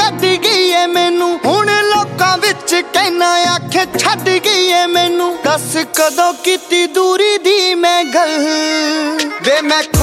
ਛੱਡ ਗਈ ਏ ਮੈਨੂੰ। ਹੁਣ ਲੋਕਾਂ ਵਿੱਚ ਕਹਿਣਾ ਆਖੇ ਛੱਡ ਗਈ ਏ ਮੈਨੂੰ। ਦੱਸ ਕਦੋਂ ਕੀਤੀ ਦੂਰੀ ਦੀ ਮੈਂ ਗੱਲ ਵੇ ਮੈਂ